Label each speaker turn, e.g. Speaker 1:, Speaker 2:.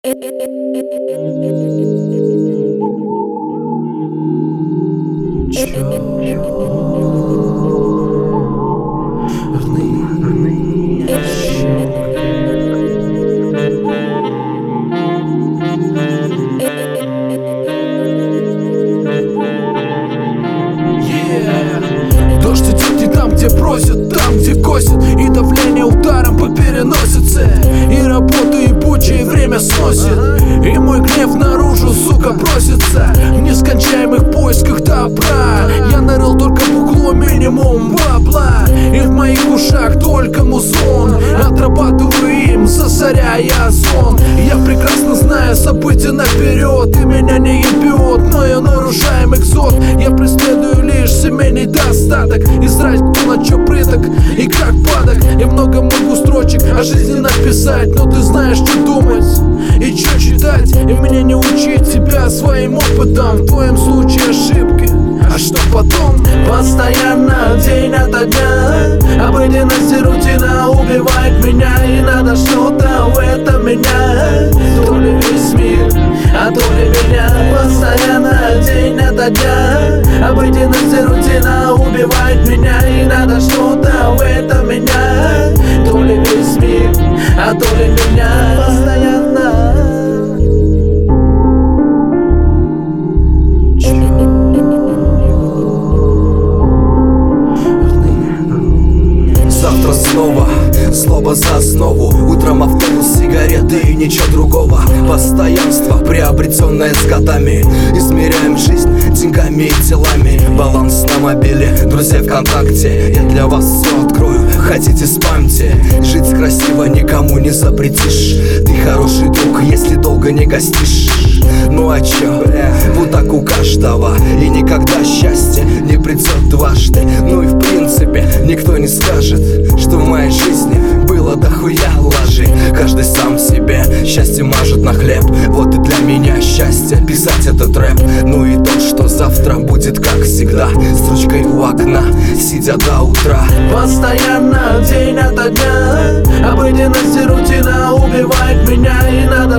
Speaker 1: Дождь идет не там, где просят, там, где косят, и давление ударом по переносице, и работу ебучее время сносит, и мой гнев наружу, сука, просится в нескончаемых поисках добра. Я нарыл только бухло, минимум бабла, и в моих ушах только музон. Отрабатываю им, засоряя озон. Я прекрасно знаю события наперед, и меня не ебет, но я нарушаем экзот. Я преследую лишь семейный достаток, и срать кто на чё прыток и как падок. Я много могу строчек о жизни написать, но ты знаешь, что думать и чё читать. И мне не учить тебя своим опытом, в твоем случае ошибки, а что потом? Постоянно, день ото дня, обыденность и рутина убивает меня, и надо что-то в этом менять. То ли весь мир, а то ли меня. Постоянно, день ото дня, обыденность и рутина убивает меня, и надо что-то в этом менять. То ли весь мир, а то ли меня. Постоянно.
Speaker 2: Завтра снова злоба за основу. Утром автобус, сигареты и ничего другого. Постоянство, приобретенное с годами. Измеряем жизнь деньгами и делами. Баланс на мобиле, друзья ВКонтакте. Я для вас все открою, хотите спамьте. Жить красиво никому не запретишь. Ты хороший друг, если долго не гостишь. Ну а чё, вот так у каждого. И никогда счастье не придет дважды. Ну и в принципе никто не скажет, что в моей жизни было дохуя лажи. Каждый сам себе счастье мажет на хлеб. Вот и для меня счастье писать этот рэп. Ну и то, что завтра будет как всегда, с ручкой у окна, сидя до утра.
Speaker 1: Постоянно, день ото дня, обыденность и рутина убивает меня, и надо